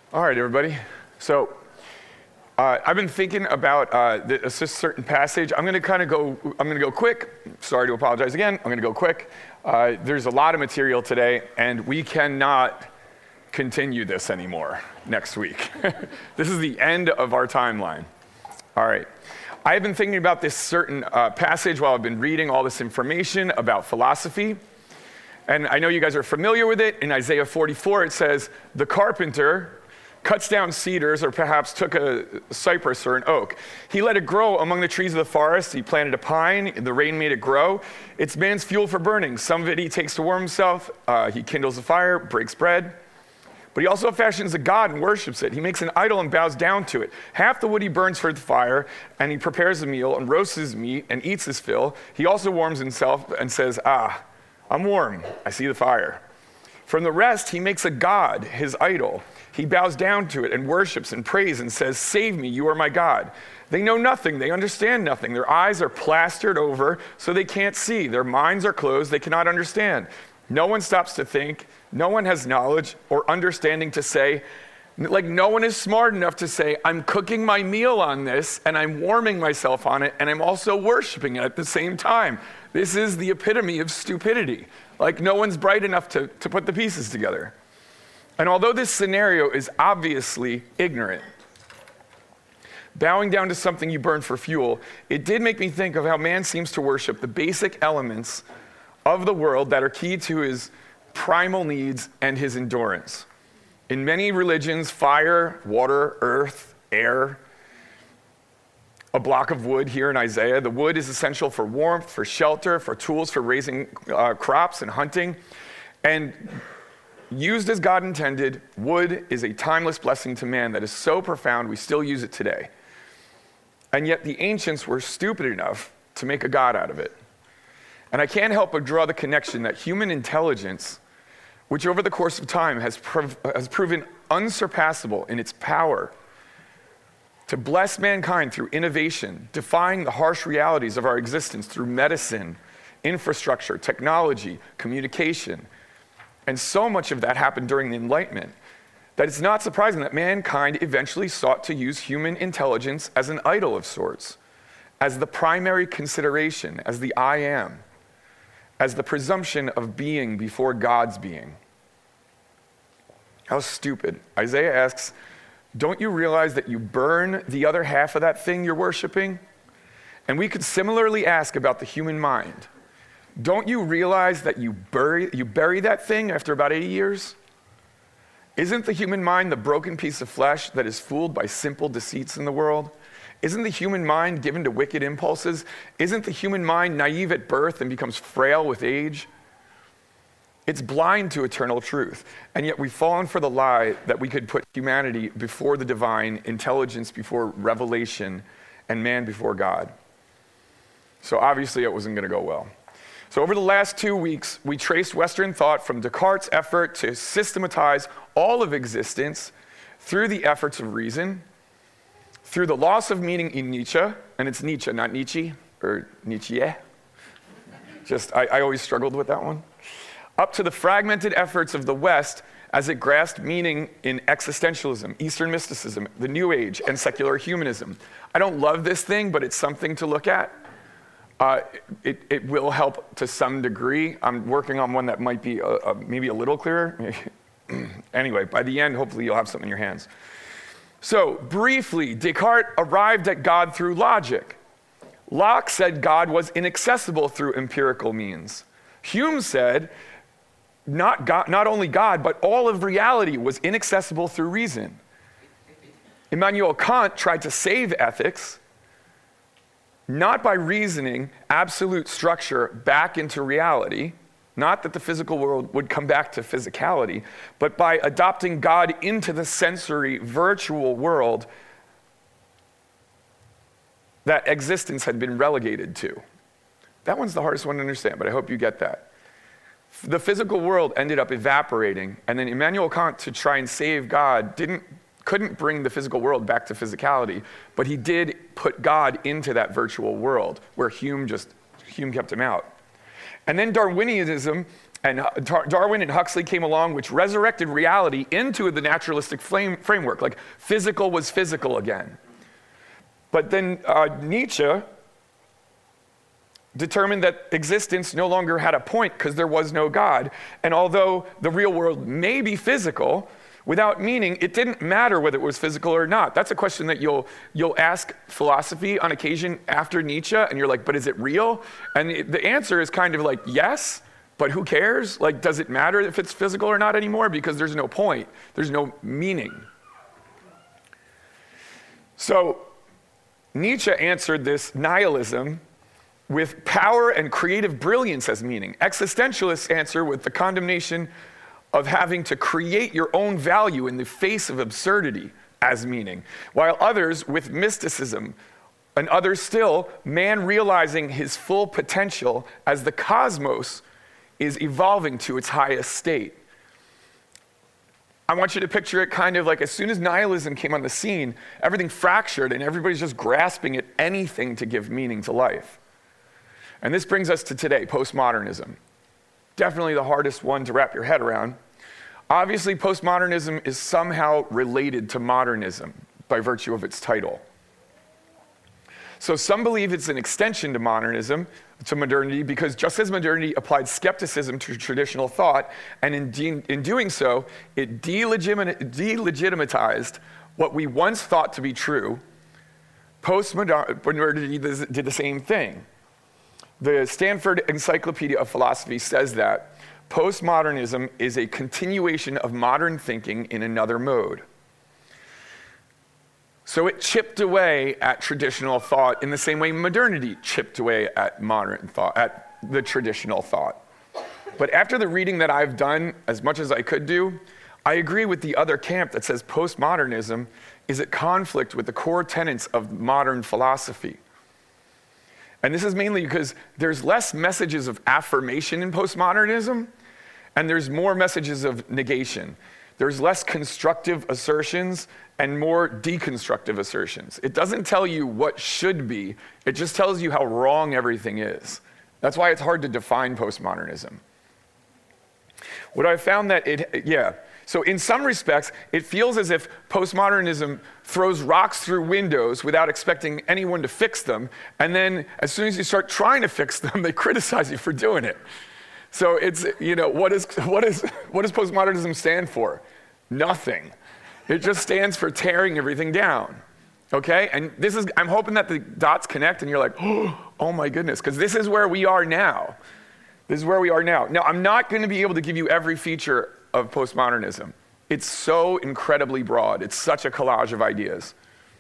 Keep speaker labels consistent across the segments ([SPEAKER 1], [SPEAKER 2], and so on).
[SPEAKER 1] All right, everybody. So I've been thinking about a certain passage. I'm going to go quick. Sorry to apologize again. I'm going to go quick. There's a lot of material today, and we cannot continue this anymore next week. This is the end of our timeline. All right. I've been thinking about this certain passage while I've been reading all this information about philosophy. And I know you guys are familiar with it. In Isaiah 44, it says, the carpenter cuts down cedars, or perhaps took a cypress or an oak. He let it grow among the trees of the forest. He planted a pine. The rain made it grow. It's man's fuel for burning. Some of it he takes to warm himself. He kindles a fire, breaks bread. But he also fashions a god and worships it. He makes an idol and bows down to it. Half the wood he burns for the fire, and he prepares a meal and roasts his meat and eats his fill. He also warms himself and says, I'm warm. I see the fire. From the rest, he makes a god, his idol. He bows down to it and worships and prays and says, save me, you are my God. They know nothing, they understand nothing. Their eyes are plastered over so they can't see. Their minds are closed, they cannot understand. No one stops to think. No one has knowledge or understanding to say, like no one is smart enough to say, I'm cooking my meal on this and I'm warming myself on it and I'm also worshiping it at the same time. This is the epitome of stupidity. Like no one's bright enough to put the pieces together. And although this scenario is obviously ignorant, bowing down to something you burn for fuel, it did make me think of how man seems to worship the basic elements of the world that are key to his primal needs and his endurance. In many religions, fire, water, earth, air, a block of wood here in Isaiah. The wood is essential for warmth, for shelter, for tools for raising crops and hunting. And used as God intended, wood is a timeless blessing to man that is so profound we still use it today. And yet the ancients were stupid enough to make a god out of it. And I can't help but draw the connection that human intelligence, which over the course of time has proven unsurpassable in its power to bless mankind through innovation, defying the harsh realities of our existence through medicine, infrastructure, technology, communication. And so much of that happened during the Enlightenment that it's not surprising that mankind eventually sought to use human intelligence as an idol of sorts, as the primary consideration, as the I am, as the presumption of being before God's being. How stupid. Isaiah asks, don't you realize that you burn the other half of that thing you're worshiping? And we could similarly ask about the human mind. Don't you realize that you bury that thing after about 80 years? Isn't the human mind the broken piece of flesh that is fooled by simple deceits in the world? Isn't the human mind given to wicked impulses? Isn't the human mind naive at birth and becomes frail with age? It's blind to eternal truth, and yet we've fallen for the lie that we could put humanity before the divine, intelligence before revelation, and man before God. So obviously it wasn't going to go well. So over the last 2 weeks, we traced Western thought from Descartes' effort to systematize all of existence through the efforts of reason, through the loss of meaning in Nietzsche, and it's Nietzsche, not Nietzsche, or Nietzsche. I always struggled with that one. Up to the fragmented efforts of the West as it grasped meaning in existentialism, Eastern mysticism, the New Age, and secular humanism. I don't love this thing, but it's something to look at. It will help to some degree. I'm working on one that might be maybe a little clearer. Anyway, by the end, hopefully you'll have something in your hands. So, briefly, Descartes arrived at God through logic. Locke said God was inaccessible through empirical means. Hume said not only God, but all of reality was inaccessible through reason. Immanuel Kant tried to save ethics, not by reasoning absolute structure back into reality, not that the physical world would come back to physicality, but by adopting God into the sensory, virtual world that existence had been relegated to. That one's the hardest one to understand, but I hope you get that. The physical world ended up evaporating, and then Immanuel Kant, to try and save God, couldn't bring the physical world back to physicality, but he did put God into that virtual world where Hume kept him out. And then Darwinianism And Darwin and Huxley came along, which resurrected reality into the naturalistic framework, like physical was physical again. But then Nietzsche determined that existence no longer had a point because there was no God. And although the real world may be physical, without meaning, it didn't matter whether it was physical or not. That's a question that you'll ask philosophy on occasion after Nietzsche, and you're like, but is it real? And the answer is kind of like, yes, but who cares? Like, does it matter if it's physical or not anymore? Because there's no point. There's no meaning. So Nietzsche answered this nihilism with power and creative brilliance as meaning. Existentialists answer with the condemnation of having to create your own value in the face of absurdity as meaning, while others with mysticism, and others still, man realizing his full potential as the cosmos is evolving to its highest state. I want you to picture it kind of like as soon as nihilism came on the scene, everything fractured and everybody's just grasping at anything to give meaning to life. And this brings us to today, postmodernism. Definitely the hardest one to wrap your head around. Obviously, postmodernism is somehow related to modernism by virtue of its title. So some believe it's an extension to modernism, to modernity, because just as modernity applied skepticism to traditional thought, and in doing so, it delegitimatized what we once thought to be true, postmodernity did the same thing. The Stanford Encyclopedia of Philosophy says that postmodernism is a continuation of modern thinking in another mode. So it chipped away at traditional thought in the same way modernity chipped away at modern thought, at the traditional thought. But after the reading that I've done, as much as I could do, I agree with the other camp that says postmodernism is at conflict with the core tenets of modern philosophy. And this is mainly because there's less messages of affirmation in postmodernism, and there's more messages of negation. There's less constructive assertions and more deconstructive assertions. It doesn't tell you what should be, it just tells you how wrong everything is. That's why it's hard to define postmodernism. What I found so in some respects, it feels as if postmodernism throws rocks through windows without expecting anyone to fix them, and then as soon as you start trying to fix them, they criticize you for doing it. So it's, what does postmodernism stand for? Nothing. It just stands for tearing everything down, okay? And I'm hoping that the dots connect and you're like, oh my goodness, because this is where we are now. This is where we are now. Now, I'm not going to be able to give you every feature of postmodernism. It's so incredibly broad. It's such a collage of ideas.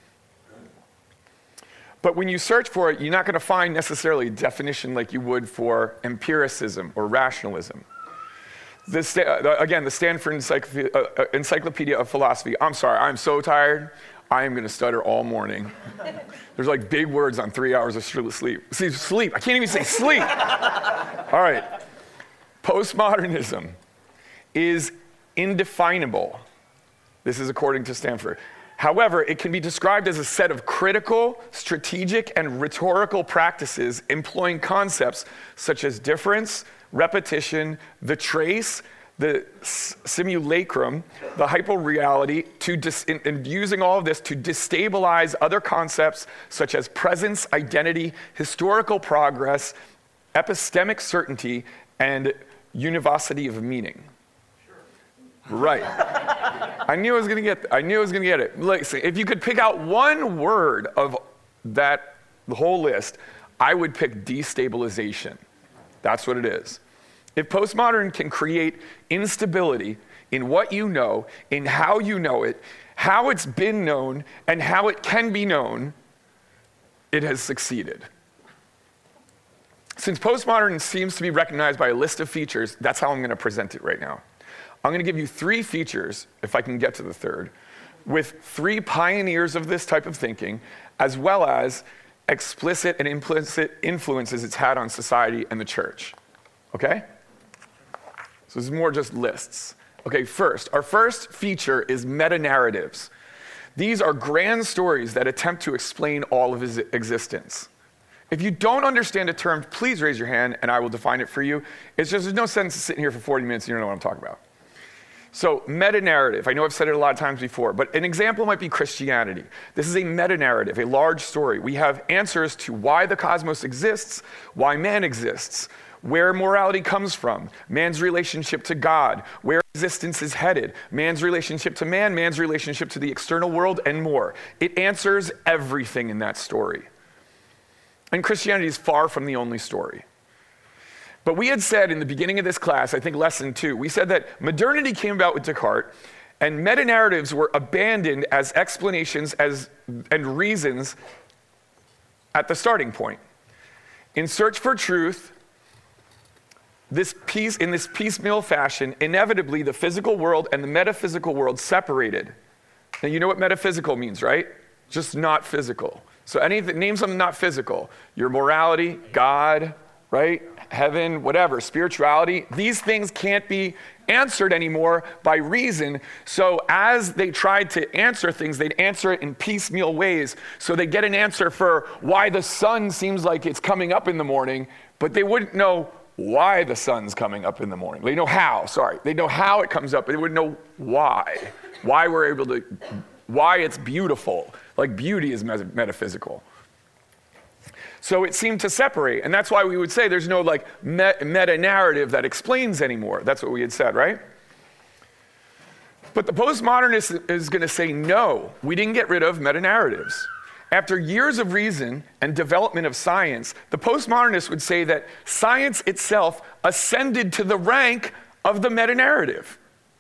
[SPEAKER 1] But when you search for it, you're not going to find necessarily a definition like you would for empiricism or rationalism. The Stanford Encyclopedia of Philosophy. I'm sorry, I'm so tired. I am going to stutter all morning. There's like big words on 3 hours of sleep. See, sleep. I can't even say sleep. All right. Postmodernism is indefinable. This is according to Stanford. However, it can be described as a set of critical, strategic, and rhetorical practices employing concepts such as difference, repetition, the trace, the simulacrum, the hyperreality, and using all of this to destabilize other concepts such as presence, identity, historical progress, epistemic certainty, and univocity of meaning. Right. I knew I was going to get it. Listen, if you could pick out one word of the whole list, I would pick destabilization. That's what it is. If postmodern can create instability in what you know, in how you know it, how it's been known, and how it can be known, it has succeeded. Since postmodern seems to be recognized by a list of features, that's how I'm going to present it right now. I'm going to give you 3 features, if I can get to the third, with 3 pioneers of this type of thinking, as well as explicit and implicit influences it's had on society and the church. Okay? So this is more just lists. Okay, our first feature is meta-narratives. These are grand stories that attempt to explain all of his existence. If you don't understand a term, please raise your hand and I will define it for you. It's just, there's no sense in sitting here for 40 minutes and you don't know what I'm talking about. So, meta-narrative. I know I've said it a lot of times before, but an example might be Christianity. This is a meta-narrative, a large story. We have answers to why the cosmos exists, why man exists, where morality comes from, man's relationship to God, where existence is headed, man's relationship to man, man's relationship to the external world, and more. It answers everything in that story. And Christianity is far from the only story. But we had said in the beginning of this class, I think lesson 2, we said that modernity came about with Descartes, and meta-narratives were abandoned as explanations and reasons at the starting point. In search for truth, in this piecemeal fashion, inevitably the physical world and the metaphysical world separated. Now you know what metaphysical means, right? Just not physical. So name something not physical. Your morality, God, right? Heaven, whatever, spirituality. These things can't be answered anymore by reason. So as they tried to answer things, they'd answer it in piecemeal ways. So they get an answer for why the sun seems like it's coming up in the morning, but they wouldn't know why the sun's coming up in the morning. They know how, They know how it comes up, but they wouldn't know why. Why it's beautiful. Like beauty is metaphysical. So it seemed to separate, and that's why we would say there's no like meta-narrative that explains anymore. That's what we had said, right? But the postmodernist is going to say, no, we didn't get rid of meta-narratives. After years of reason and development of science, the postmodernist would say that science itself ascended to the rank of the meta-narrative.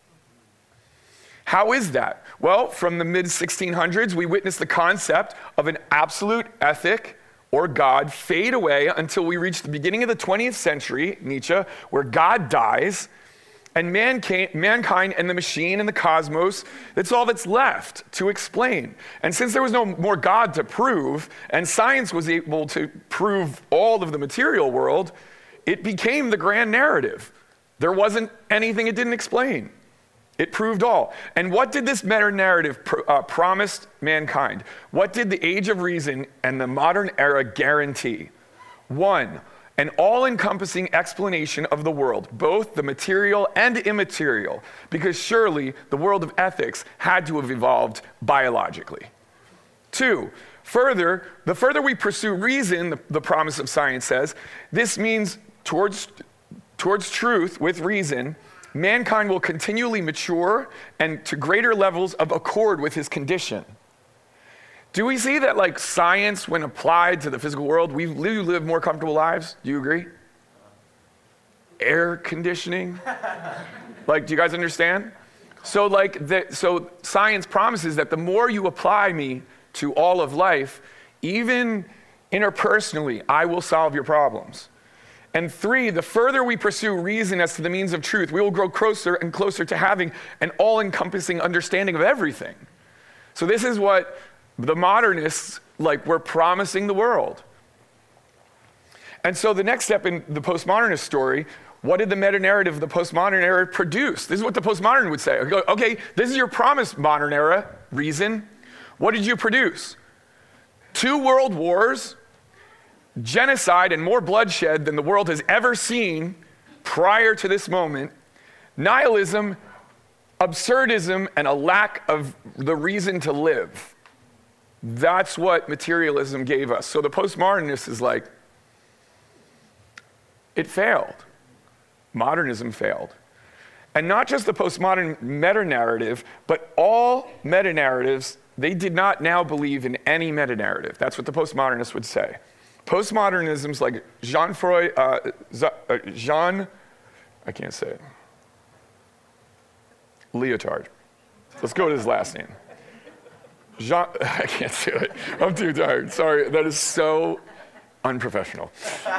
[SPEAKER 1] How is that? Well, from the mid-1600s, we witnessed the concept of an absolute ethic or God fade away until we reach the beginning of the 20th century, Nietzsche, where God dies, and mankind and the machine and the cosmos, that's all that's left to explain. And since there was no more God to prove, and science was able to prove all of the material world, it became the grand narrative. There wasn't anything it didn't explain. It proved all. And what did this meta-narrative promise mankind? What did the age of reason and the modern era guarantee? 1, an all-encompassing explanation of the world, both the material and immaterial, because surely the world of ethics had to have evolved biologically. 2, the further we pursue reason, the promise of science says, this means towards truth with reason, mankind will continually mature and to greater levels of accord with his condition. Do we see that like science, when applied to the physical world, we live more comfortable lives? Do you agree? Air conditioning? Like, do you guys understand? So so science promises that the more you apply me to all of life, even interpersonally, I will solve your problems. And 3, the further we pursue reason as to the means of truth, we will grow closer and closer to having an all-encompassing understanding of everything. So this is what the modernists were promising the world. And so the next step in the postmodernist story, what did the meta-narrative of the postmodern era produce? This is what the postmodern would say. Okay, this is your promised modern era reason. What did you produce? 2 world wars, genocide and more bloodshed than the world has ever seen prior to this moment, nihilism, absurdism, and a lack of the reason to live. That's what materialism gave us. So the postmodernist is like, it failed. Modernism failed. And not just the postmodern meta-narrative, but all meta-narratives, they did not now believe in any meta-narrative. That's what the postmodernists would say. Postmodernism's like I can't say it. Lyotard. Let's go with his last name. I can't do it. I'm too tired. Sorry, that is so unprofessional.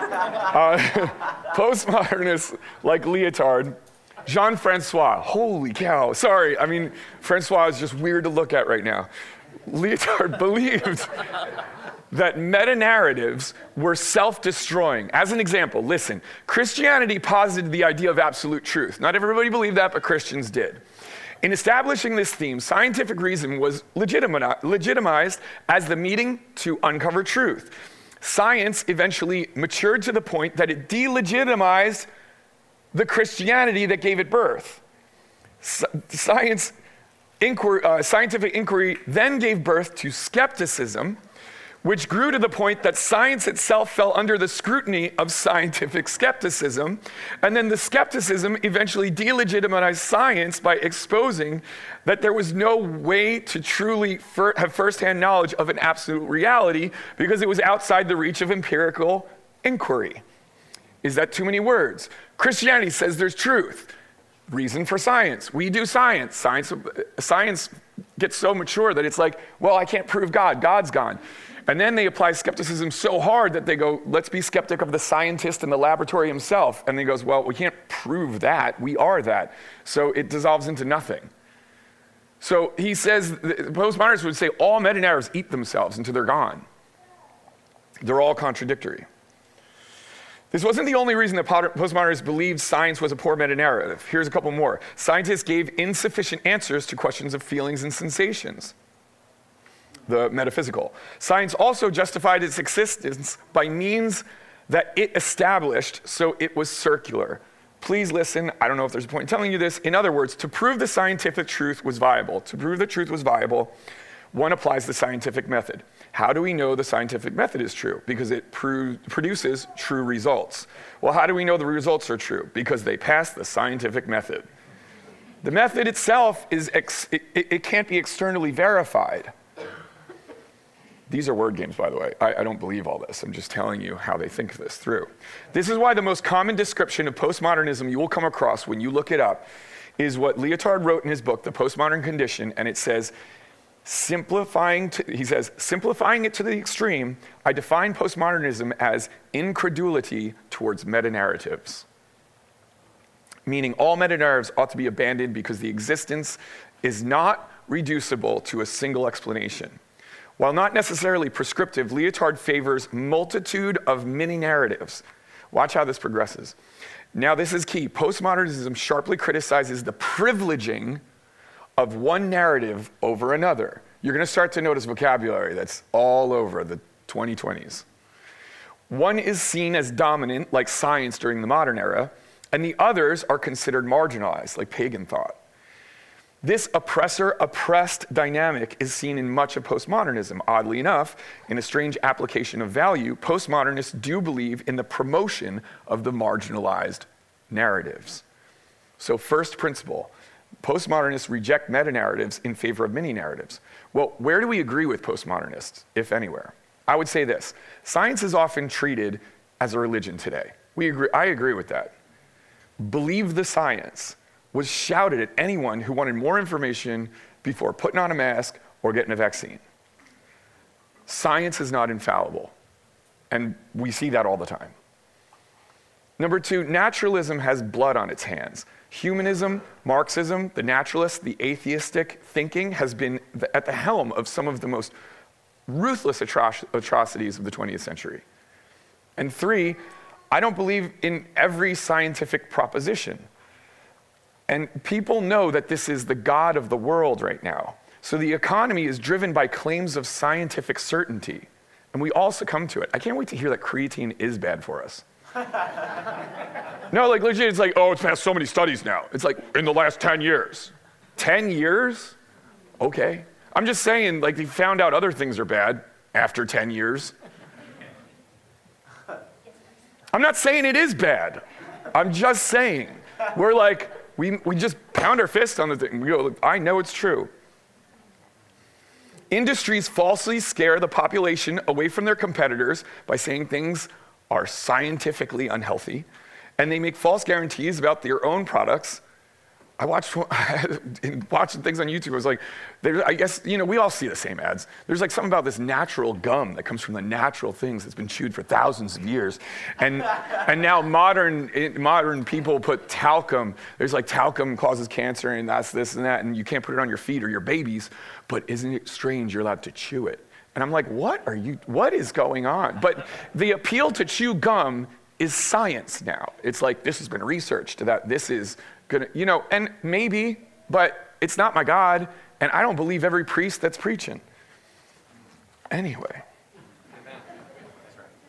[SPEAKER 1] Postmodernists like Lyotard, Jean-Francois, holy cow. Sorry, Francois is just weird to look at right now. Lyotard believed that meta-narratives were self-destroying. As an example, listen, Christianity posited the idea of absolute truth. Not everybody believed that, but Christians did. In establishing this theme, scientific reason was legitimized as the meeting to uncover truth. Science eventually matured to the point that it delegitimized the Christianity that gave it birth. Scientific inquiry then gave birth to skepticism, which grew to the point that science itself fell under the scrutiny of scientific skepticism. And then the skepticism eventually delegitimized science by exposing that there was no way to truly have firsthand knowledge of an absolute reality because it was outside the reach of empirical inquiry. Is that too many words? Christianity says there's truth. Reason for science. We do science. Science gets so mature that it's like, well, I can't prove God. God's gone. And then they apply skepticism so hard that they go, let's be skeptic of the scientist in the laboratory himself. And he goes, well, we can't prove that. We are that. So it dissolves into nothing. So he says, postmodernists would say all meta-narratives eat themselves until they're gone. They're all contradictory. This wasn't the only reason that postmodernists believed science was a poor meta-narrative. Here's a couple more. Scientists gave insufficient answers to questions of feelings and sensations. The metaphysical. Science also justified its existence by means that it established, so it was circular. Please listen, I don't know if there's a point in telling you this. In other words, to prove the scientific truth was viable, one applies the scientific method. How do we know the scientific method is true? Because it produces true results. Well, how do we know the results are true? Because they pass the scientific method. The method itself it can't be externally verified. These are word games, by the way. I don't believe all this. I'm just telling you how they think this through. This is why the most common description of postmodernism you will come across when you look it up is what Lyotard wrote in his book, The Postmodern Condition, and it says, simplifying it to the extreme, I define postmodernism as incredulity towards meta-narratives. Meaning all meta-narratives ought to be abandoned because the existence is not reducible to a single explanation. While not necessarily prescriptive, Lyotard favors multitude of mini-narratives. Watch how this progresses. Now, this is key. Postmodernism sharply criticizes the privileging of one narrative over another. You're going to start to notice vocabulary that's all over the 2020s. One is seen as dominant, like science during the modern era, and the others are considered marginalized, like pagan thought. This oppressor-oppressed dynamic is seen in much of postmodernism. Oddly enough, in a strange application of value, postmodernists do believe in the promotion of the marginalized narratives. So first principle, postmodernists reject meta-narratives in favor of mini-narratives. Well, where do we agree with postmodernists, if anywhere? I would say this. Science is often treated as a religion today. I agree with that. Believe the science was shouted at anyone who wanted more information before putting on a mask or getting a vaccine. Science is not infallible, and we see that all the time. Number two, naturalism has blood on its hands. Humanism, Marxism, the naturalist, the atheistic thinking has been at the helm of some of the most ruthless atrocities of the 20th century. And three, I don't believe in every scientific proposition. And people know that this is the God of the world right now. So the economy is driven by claims of scientific certainty. And we all succumb to it. I can't wait to hear that creatine is bad for us. No, like legit, it's like, oh, it's passed so many studies now. It's like in the last 10 years. 10 years? Okay. I'm just saying, like, they found out other things are bad after 10 years. I'm not saying it is bad. I'm just saying, we're like, we just pound our fist on the thing. We go, I know it's true. Industries falsely scare the population away from their competitors by saying things are scientifically unhealthy, and they make false guarantees about their own products. I watched watching things on YouTube. I was like, I guess, we all see the same ads. There's like something about this natural gum that comes from the natural things that's been chewed for thousands of years. And now modern people put talcum. There's like talcum causes cancer and that's this and that, and you can't put it on your feet or your babies, but isn't it strange you're allowed to chew it? And I'm like, what is going on? But the appeal to chew gum is science now. It's like, this has been researched that this is gonna, and maybe, but it's not my God, and I don't believe every priest that's preaching. Anyway.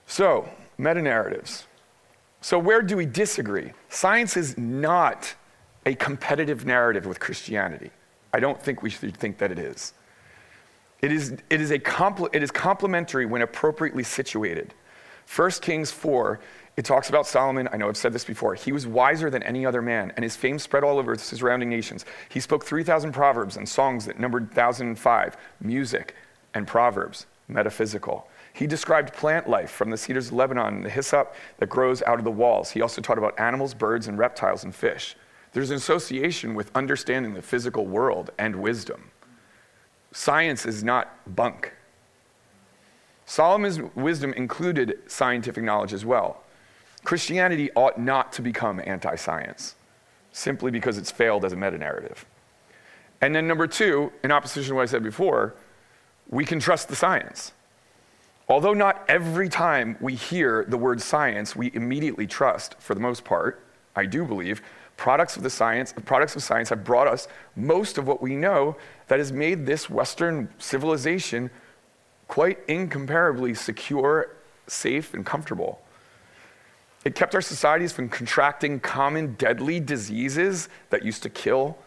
[SPEAKER 1] So, meta-narratives. So where do we disagree? Science is not a competitive narrative with Christianity. I don't think we should think that it is. It is complementary when appropriately situated. 1 Kings 4, it talks about Solomon. I know I've said this before. He was wiser than any other man, and his fame spread all over the surrounding nations. He spoke 3,000 proverbs and songs that numbered 1,005, music and proverbs, metaphysical. He described plant life from the cedars of Lebanon and the hyssop that grows out of the walls. He also taught about animals, birds, and reptiles and fish. There's an association with understanding the physical world and wisdom. Science is not bunk. Solomon's wisdom included scientific knowledge as well. Christianity ought not to become anti-science, simply because it's failed as a meta-narrative. And then number two, in opposition to what I said before, we can trust the science. Although not every time we hear the word science, we immediately trust, for the most part, I do believe, products of science have brought us most of what we know that has made this Western civilization quite incomparably secure, safe, and comfortable. It kept our societies from contracting common deadly diseases that used to kill.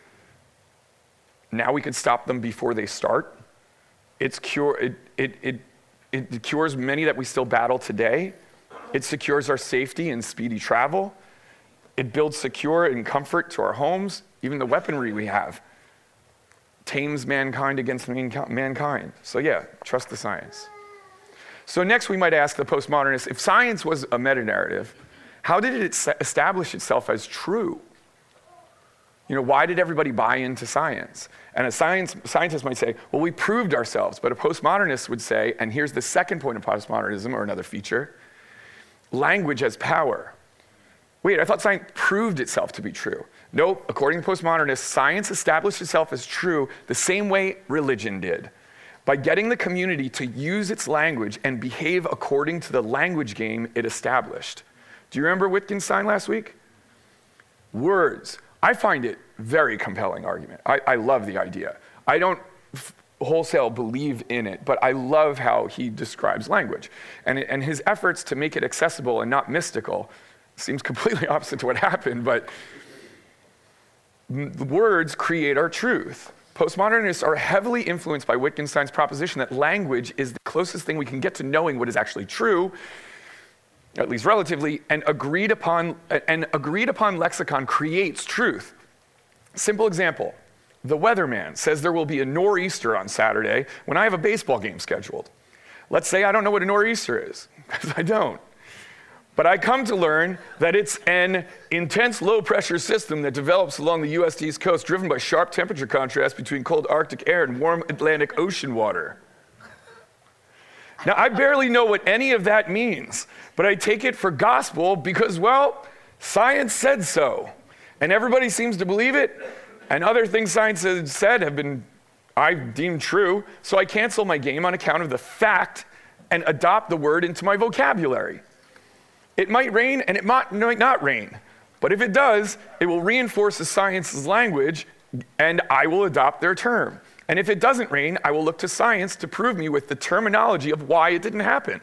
[SPEAKER 1] Now we can stop them before they start. It cures many that we still battle today. It secures our safety and speedy travel. It builds secure and comfort to our homes. Even the weaponry we have tames mankind against mankind. So yeah, trust the science. So next we might ask the postmodernists, if science was a meta-narrative, how did it establish itself as true? Why did everybody buy into science? And a scientist might say, well, we proved ourselves. But a postmodernist would say, and here's the second point of postmodernism, or another feature, language has power. Wait, I thought science proved itself to be true. Nope, according to postmodernists, science established itself as true the same way religion did, by getting the community to use its language and behave according to the language game it established. Do you remember Wittgenstein last week? Words. I find it very compelling argument. I love the idea. I don't wholesale believe in it, but I love how he describes language. And his efforts to make it accessible and not mystical seems completely opposite to what happened, but the words create our truth. Postmodernists are heavily influenced by Wittgenstein's proposition that language is the closest thing we can get to knowing what is actually true, at least relatively, and agreed upon lexicon creates truth. Simple example, the weatherman says there will be a nor'easter on Saturday when I have a baseball game scheduled. Let's say I don't know what a nor'easter is, because I don't. But I come to learn that it's an intense low-pressure system that develops along the U.S. East Coast, driven by sharp temperature contrast between cold Arctic air and warm Atlantic Ocean water. Now, I barely know what any of that means, but I take it for gospel because, well, science said so. And everybody seems to believe it, and other things science has said have been, I deem true, so I cancel my game on account of the fact and adopt the word into my vocabulary. It might rain and it might not rain, but if it does, it will reinforce the science's language and I will adopt their term. And if it doesn't rain, I will look to science to prove me with the terminology of why it didn't happen.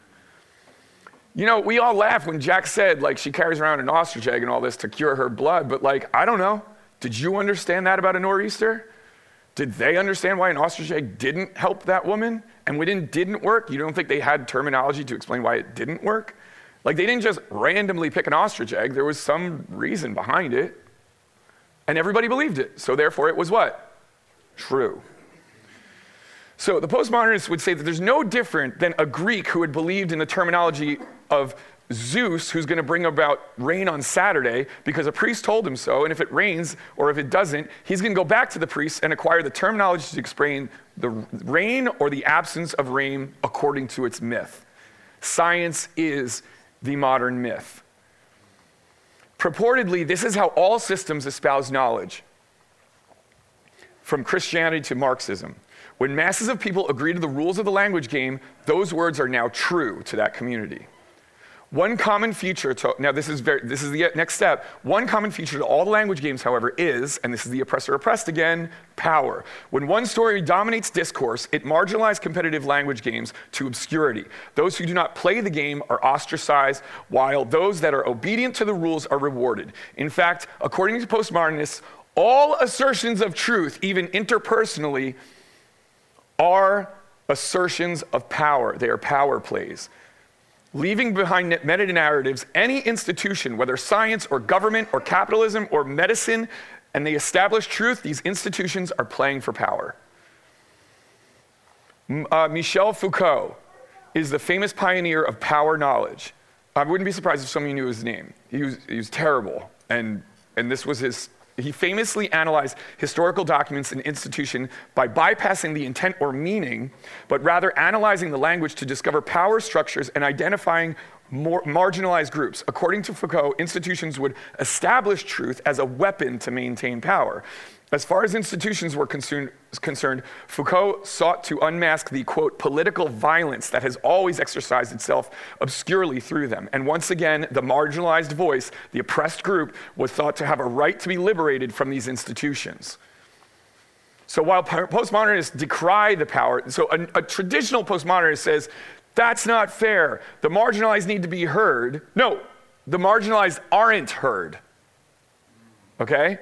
[SPEAKER 1] We all laugh when Jack said, she carries around an ostrich egg and all this to cure her blood, but I don't know. Did you understand that about a nor'easter? Did they understand why an ostrich egg didn't help that woman? And when it didn't work, you don't think they had terminology to explain why it didn't work? They didn't just randomly pick an ostrich egg. There was some reason behind it. And everybody believed it. So therefore it was what? True. So the postmodernists would say that there's no different than a Greek who had believed in the terminology of Zeus, who's going to bring about rain on Saturday because a priest told him so, and if it rains or if it doesn't, he's going to go back to the priest and acquire the terminology to explain the rain or the absence of rain according to its myth. Science is the modern myth. Purportedly, this is how all systems espouse knowledge, from Christianity to Marxism. When masses of people agree to the rules of the language game, those words are now true to that community. One common feature to, now this is the next step. One common feature to all the language games, however, is, and this is the oppressor oppressed again, power. When one story dominates discourse, it marginalizes competitive language games to obscurity. Those who do not play the game are ostracized, while those that are obedient to the rules are rewarded. In fact, according to postmodernists, all assertions of truth, even interpersonally, are assertions of power. They are power plays. Leaving behind meta-narratives, any institution, whether science or government or capitalism or medicine, and they establish truth, these institutions are playing for power. Michel Foucault is the famous pioneer of power knowledge. I wouldn't be surprised if some of you knew his name. He was terrible, and this was his. He famously analyzed historical documents and institutions by bypassing the intent or meaning, but rather analyzing the language to discover power structures and identifying more marginalized groups. According to Foucault, institutions would establish truth as a weapon to maintain power. As far as institutions were concerned, Foucault sought to unmask the, quote, political violence that has always exercised itself obscurely through them. And once again, the marginalized voice, the oppressed group, was thought to have a right to be liberated from these institutions. So while postmodernists decry the power, so a traditional postmodernist says, that's not fair. The marginalized need to be heard. No, the marginalized aren't heard. Okay?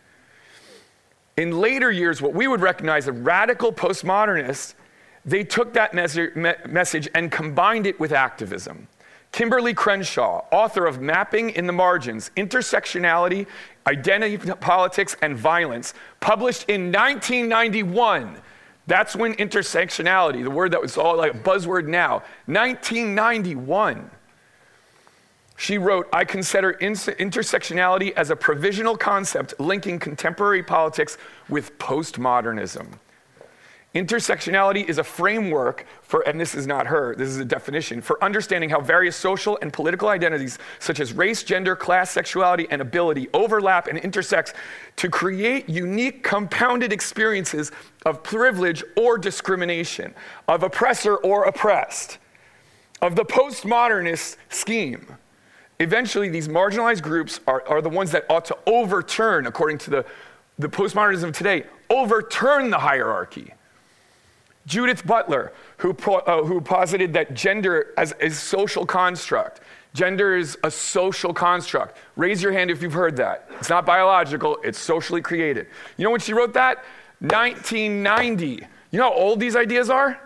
[SPEAKER 1] In later years, what we would recognize as radical postmodernists, they took that message and combined it with activism. Kimberly Crenshaw, author of Mapping in the Margins, Intersectionality, Identity Politics, and Violence, published in 1991. That's when intersectionality, the word that was all like a buzzword now, 1991. She wrote, I consider intersectionality as a provisional concept linking contemporary politics with postmodernism. Intersectionality is a framework for, and this is not her, this is a definition, for understanding how various social and political identities, such as race, gender, class, sexuality, and ability, overlap and intersect to create unique compounded experiences of privilege or discrimination, of oppressor or oppressed, of the postmodernist scheme. Eventually, these marginalized groups are the ones that ought to overturn, according to the postmodernism of today, overturn the hierarchy. Judith Butler, who posited that gender as a social construct. Gender is a social construct. Raise your hand if you've heard that. It's not biological, it's socially created. You know when she wrote that? 1990. You know how old these ideas are?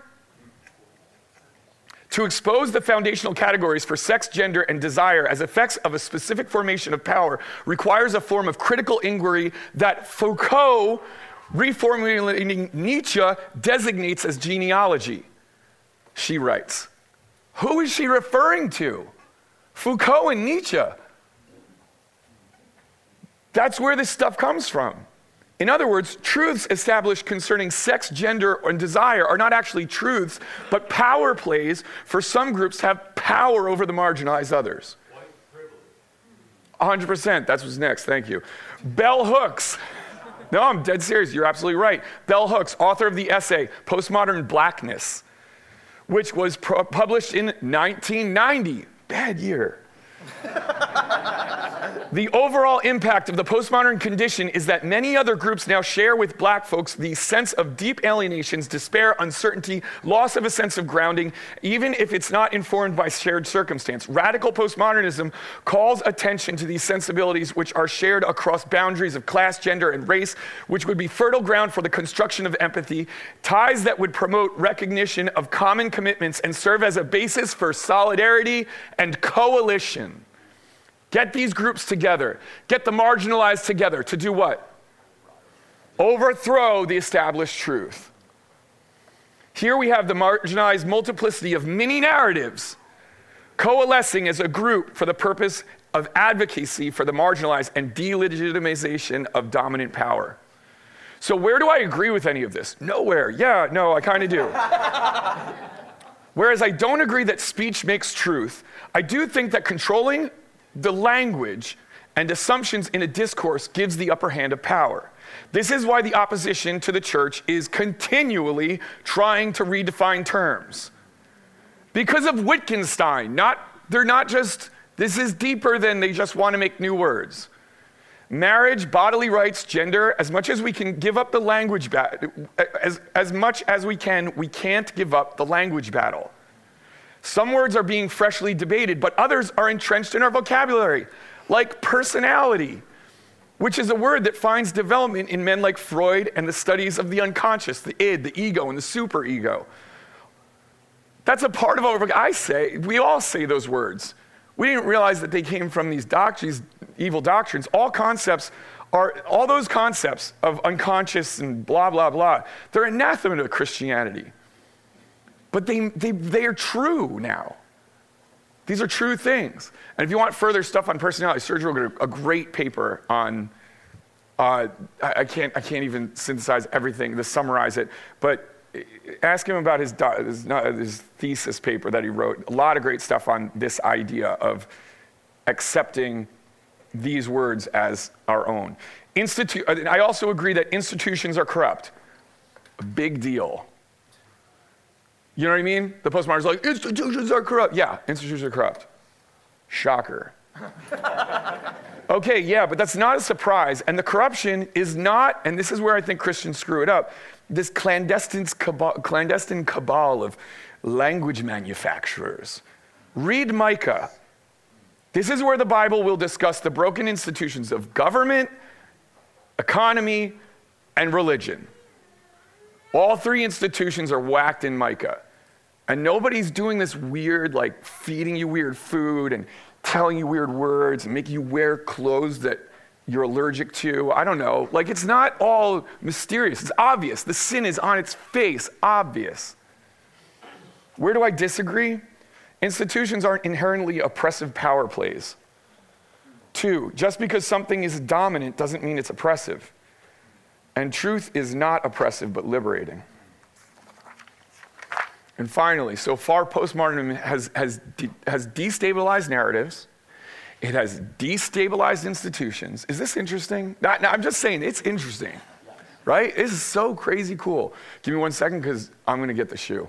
[SPEAKER 1] To expose the foundational categories for sex, gender, and desire as effects of a specific formation of power requires a form of critical inquiry that Foucault, reformulating Nietzsche, designates as genealogy. She writes, who is she referring to? Foucault and Nietzsche. That's where this stuff comes from. In other words, truths established concerning sex, gender, and desire are not actually truths, but power plays for some groups to have power over the marginalized others. 100%, that's what's next, thank you. Bell Hooks. No, I'm dead serious, you're absolutely right. Bell Hooks, author of the essay, Postmodern Blackness, which was published in 1990. Bad year. The overall impact of the postmodern condition is that many other groups now share with black folks the sense of deep alienations, despair, uncertainty, loss of a sense of grounding, even if it's not informed by shared circumstance. Radical postmodernism calls attention to these sensibilities which are shared across boundaries of class, gender, and race, which would be fertile ground for the construction of empathy, ties that would promote recognition of common commitments and serve as a basis for solidarity and coalition. Get these groups together. Get the marginalized together to do what? Overthrow the established truth. Here we have the marginalized multiplicity of mini narratives coalescing as a group for the purpose of advocacy for the marginalized and delegitimization of dominant power. So where do I agree with any of this? Nowhere. Yeah, no, I kind of do. Whereas I don't agree that speech makes truth, I do think that controlling the language and assumptions in a discourse gives the upper hand of power. This is why the opposition to the church is continually trying to redefine terms. Because of Wittgenstein, not This is deeper than they just want to make new words. Marriage, bodily rights, gender, as much as we can give up the language battle, as much as we can't give up the language battle. Some words are being freshly debated, but others are entrenched in our vocabulary, like personality, which is a word that finds development in men like Freud and the studies of the unconscious, the id, the ego, and the superego. That's a part of we all say those words. We didn't realize that they came from these evil doctrines. All those concepts of unconscious and blah, blah, blah, they're anathema to Christianity. But they are true now. These are true things. And if you want further stuff on personality, Sergio wrote a great paper on, I can't even synthesize everything to summarize it, but ask him about his thesis paper that he wrote. A lot of great stuff on this idea of accepting these words as our own. I also agree that institutions are corrupt. A big deal. You know what I mean? The postmoderns are like, institutions are corrupt. Yeah, institutions are corrupt. Shocker. Okay, yeah, but that's not a surprise. And the corruption is not, and this is where I think Christians screw it up, this clandestine cabal of language manufacturers. Read Micah. This is where the Bible will discuss the broken institutions of government, economy, and religion. All three institutions are whacked in Micah. And nobody's doing this weird, like feeding you weird food and telling you weird words and making you wear clothes that you're allergic to. I don't know. Like, it's not all mysterious. It's obvious. The sin is on its face, obvious. Where do I disagree? Institutions aren't inherently oppressive power plays. 2, just because something is dominant doesn't mean it's oppressive. And truth is not oppressive, but liberating. And finally, so far postmodernism has destabilized narratives. It has destabilized institutions. Is this interesting? No, I'm just saying, it's interesting, right? This is so crazy cool. Give me 1 second, because I'm going to get the shoe.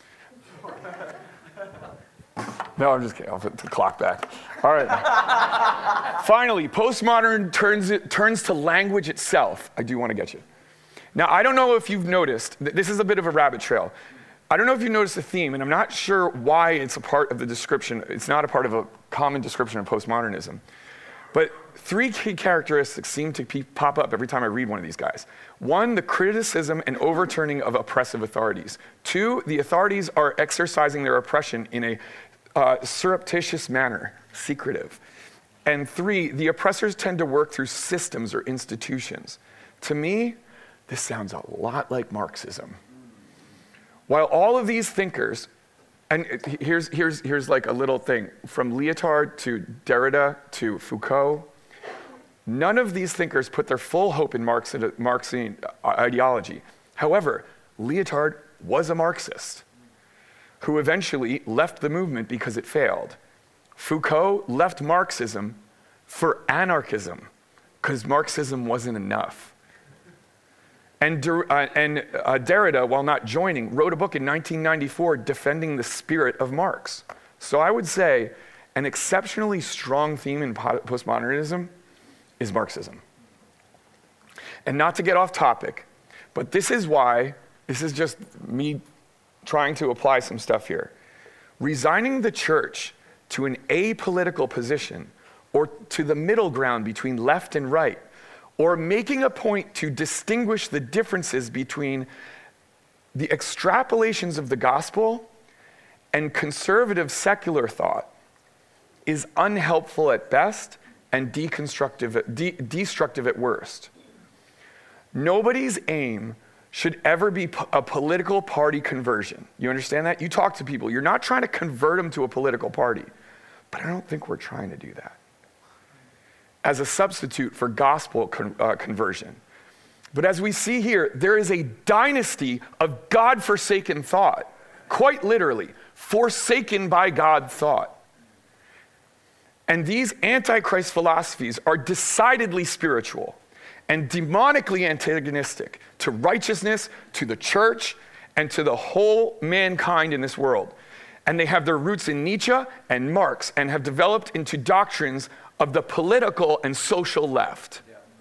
[SPEAKER 1] No, I'm just kidding. I'll put the clock back. All right. Finally, postmodern turns to language itself. I do want to get you. Now, I don't know if you've noticed, this is a bit of a rabbit trail. I don't know if you noticed a theme, and I'm not sure why it's a part of the description. It's not a part of a common description of postmodernism. But 3 key characteristics seem to pop up every time I read one of these guys. 1, the criticism and overturning of oppressive authorities. 2, the authorities are exercising their oppression in a surreptitious manner, secretive. And 3, the oppressors tend to work through systems or institutions. To me, this sounds a lot like Marxism. While all of these thinkers, and here's like a little thing, from Lyotard to Derrida to Foucault, none of these thinkers put their full hope in Marxian ideology. However, Lyotard was a Marxist who eventually left the movement because it failed. Foucault left Marxism for anarchism because Marxism wasn't enough. And Derrida, while not joining, wrote a book in 1994 defending the spirit of Marx. So I would say an exceptionally strong theme in postmodernism is Marxism. And not to get off topic, but this is just me trying to apply some stuff here. Resigning the church to an apolitical position or to the middle ground between left and right, or making a point to distinguish the differences between the extrapolations of the gospel and conservative secular thought is unhelpful at best and destructive at worst. Nobody's aim should ever be a political party conversion. You understand that? You talk to people, you're not trying to convert them to a political party, but I don't think we're trying to do that as a substitute for gospel conversion. But as we see here, there is a dynasty of God-forsaken thought, quite literally, forsaken by God thought. And these antichrist philosophies are decidedly spiritual and demonically antagonistic to righteousness, to the church, and to the whole mankind in this world. and they have their roots in Nietzsche and Marx and have developed into doctrines of the political and social left.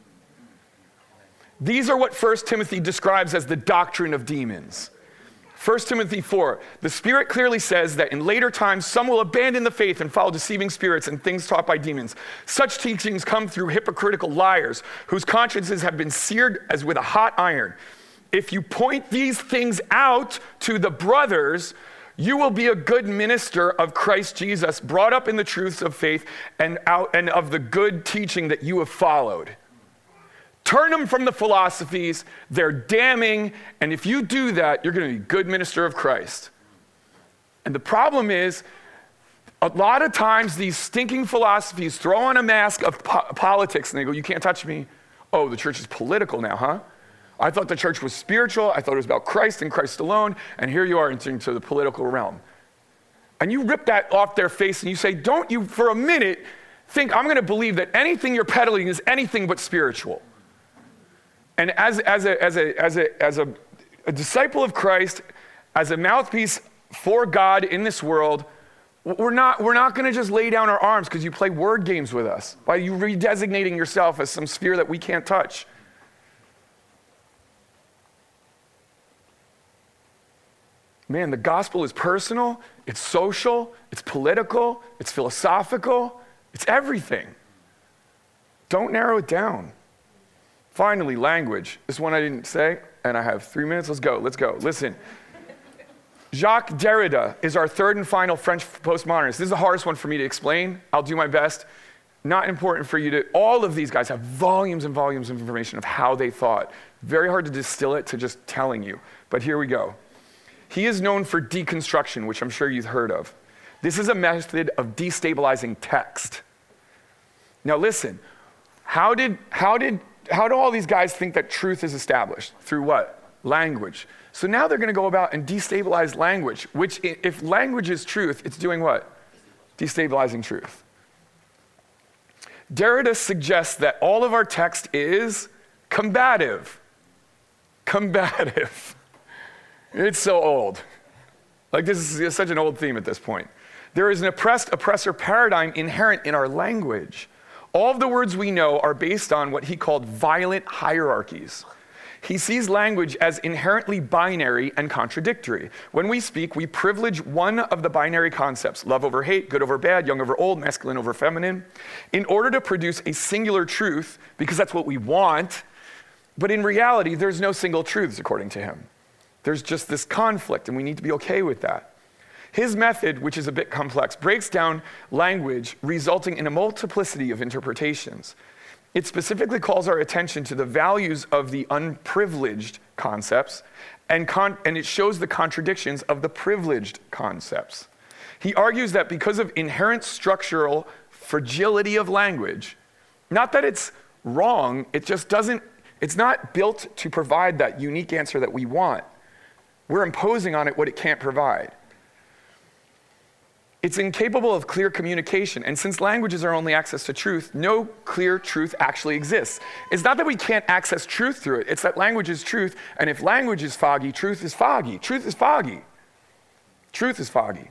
[SPEAKER 1] These are what 1 Timothy describes as the doctrine of demons. 1 Timothy 4, the Spirit clearly says that in later times some will abandon the faith and follow deceiving spirits and things taught by demons. Such teachings come through hypocritical liars whose consciences have been seared as with a hot iron. If you point these things out to the brothers, you will be a good minister of Christ Jesus, brought up in the truths of faith and of the good teaching that you have followed. Turn them from the philosophies, they're damning, and if you do that, you're going to be a good minister of Christ. And the problem is, a lot of times these stinking philosophies throw on a mask of politics and they go, you can't touch me. Oh, the church is political now, huh? I thought the church was spiritual, I thought it was about Christ and Christ alone, and here you are entering into the political realm. And you rip that off their face and you say, don't you for a minute think I'm going to believe that anything you're peddling is anything but spiritual. And as a disciple of Christ, as a mouthpiece for God in this world, we're not going to just lay down our arms because you play word games with us by you redesignating yourself as some sphere that we can't touch. Man, the gospel is personal, it's social, it's political, it's philosophical, it's everything. Don't narrow it down. Finally, language. This one I didn't say, and I have 3 minutes. Let's go. Listen. Jacques Derrida is our third and final French postmodernist. This is the hardest one for me to explain. I'll do my best. Not important for you to, all of these guys have volumes and volumes of information of how they thought. Very hard to distill it to just telling you. But here we go. He is known for deconstruction, which I'm sure you've heard of. This is a method of destabilizing text. Now listen, how do all these guys think that truth is established? Through what? Language. So now they're going to go about and destabilize language, which if language is truth, it's doing what? Destabilizing truth. Derrida suggests that all of our text is combative. Combative. It's so old. Like this is such an old theme at this point. There is an oppressor paradigm inherent in our language. All of the words we know are based on what he called violent hierarchies. He sees language as inherently binary and contradictory. When we speak, we privilege one of the binary concepts, love over hate, good over bad, young over old, masculine over feminine, in order to produce a singular truth, because that's what we want. But in reality, there's no single truths, according to him. There's just this conflict, and we need to be okay with that. His method, which is a bit complex, breaks down language, resulting in a multiplicity of interpretations. It specifically calls our attention to the values of the unprivileged concepts, and it shows the contradictions of the privileged concepts. He argues that because of inherent structural fragility of language, not that it's wrong, it's not built to provide that unique answer that we want. We're imposing on it what it can't provide. It's incapable of clear communication, and since language is our only access to truth, no clear truth actually exists. It's not that we can't access truth through it, it's that language is truth, and if language is foggy, truth is foggy. Truth is foggy. Truth is foggy.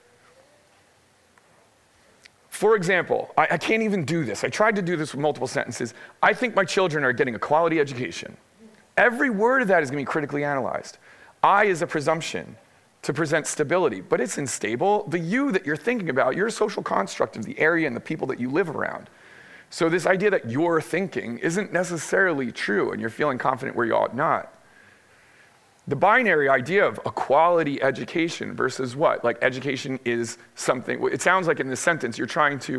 [SPEAKER 1] For example, I can't even do this. I tried to do this with multiple sentences. I think my children are getting a quality education. Every word of that is going to be critically analyzed. I is a presumption to present stability, but it's unstable. The you that you're thinking about, you're a social construct of the area and the people that you live around. So this idea that you're thinking isn't necessarily true and you're feeling confident where you ought not. The binary idea of a quality education versus what? Like education is something, it sounds like in this sentence you're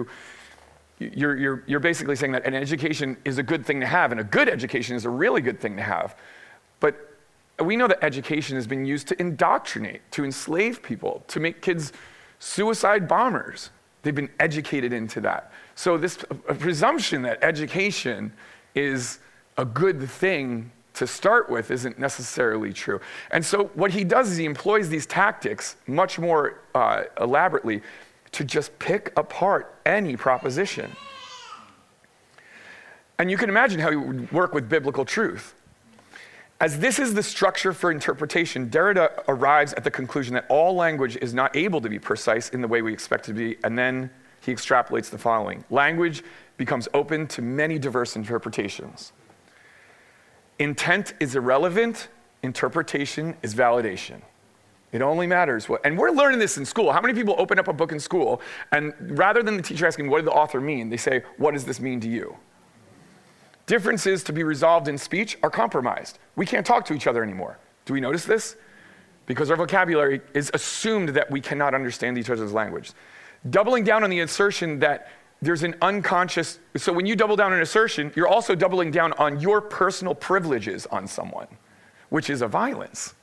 [SPEAKER 1] basically saying that an education is a good thing to have and a good education is a really good thing to have. But we know that education has been used to indoctrinate, to enslave people, to make kids suicide bombers. They've been educated into that. So this presumption that education is a good thing to start with isn't necessarily true. And so what he does is he employs these tactics much more elaborately to just pick apart any proposition. And you can imagine how he would work with biblical truth. As this is the structure for interpretation, Derrida arrives at the conclusion that all language is not able to be precise in the way we expect it to be, and then he extrapolates the following. Language becomes open to many diverse interpretations. Intent is irrelevant, interpretation is validation. It only matters what, and we're learning this in school. How many people open up a book in school, and rather than the teacher asking, what did the author mean, they say, what does this mean to you? Differences to be resolved in speech are compromised. We can't talk to each other anymore. Do we notice this? Because our vocabulary is assumed that we cannot understand each other's language. Doubling down on the assertion that there's an unconscious, so when you double down on an assertion, you're also doubling down on your personal privileges on someone, which is a violence.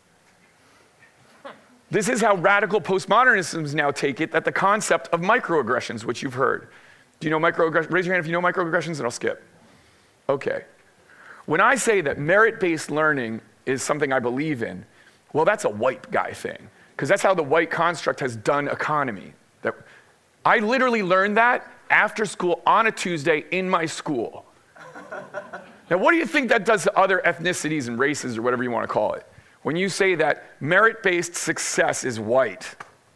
[SPEAKER 1] This is how radical postmodernisms now take it, that the concept of microaggressions, which you've heard. Do you know microaggressions? Raise your hand if you know microaggressions and I'll skip. Okay. When I say that merit-based learning is something I believe in, well, that's a white guy thing, because that's how the white construct has done economy. I literally learned that after school on a Tuesday in my school. Now, what do you think that does to other ethnicities and races or whatever you want to call it? When you say that merit-based success is white,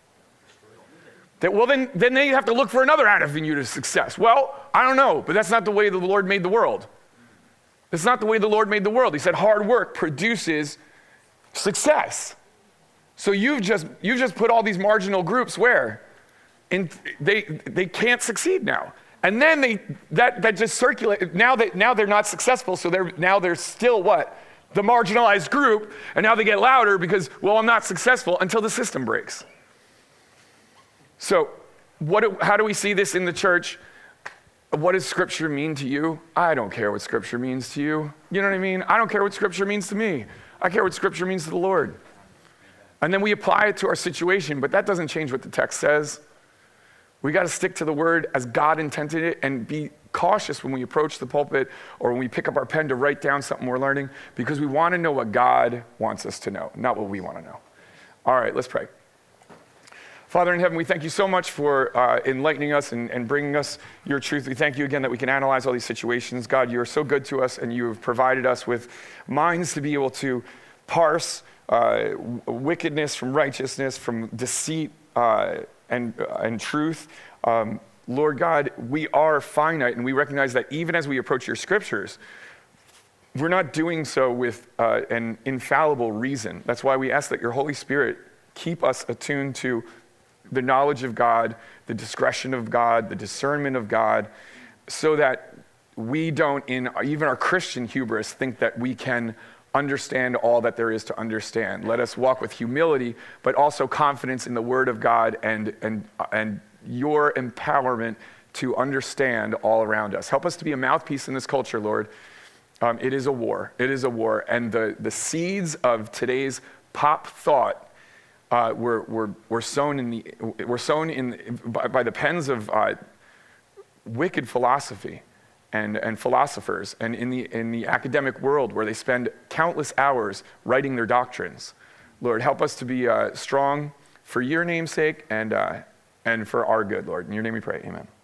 [SPEAKER 1] then they have to look for another avenue to success. Well, I don't know, but that's not the way the Lord made the world. That's not the way the Lord made the world. He said hard work produces success. So you've just put all these marginal groups where? They can't succeed now. And then that just circulate. Now they're not successful, so they're still what? The marginalized group, and now they get louder because, well, I'm not successful until the system breaks. So how do we see this in the church? What does Scripture mean to you? I don't care what Scripture means to you. You know what I mean? I don't care what Scripture means to me. I care what Scripture means to the Lord. And then we apply it to our situation, but that doesn't change what the text says. We got to stick to the word as God intended it and be cautious when we approach the pulpit or when we pick up our pen to write down something we're learning, because we want to know what God wants us to know, not what we want to know. All right, let's pray. Father in heaven, we thank you so much for enlightening us and bringing us your truth. We thank you again that we can analyze all these situations. God, you are so good to us, and you have provided us with minds to be able to parse wickedness from righteousness, from deceit and truth. Lord God, we are finite, and we recognize that even as we approach your scriptures, we're not doing so with an infallible reason. That's why we ask that your Holy Spirit keep us attuned to the knowledge of God, the discretion of God, the discernment of God, so that we don't, in even our Christian hubris, think that we can understand all that there is to understand. Let us walk with humility, but also confidence in the Word of God and your empowerment to understand all around us. Help us to be a mouthpiece in this culture, Lord. It is a war. It is a war. And the seeds of today's pop thought were sown by the pens of wicked philosophy and philosophers, and in the academic world where they spend countless hours writing their doctrines. Lord, help us to be strong for your name's sake and for our good, Lord. In your name we pray, amen.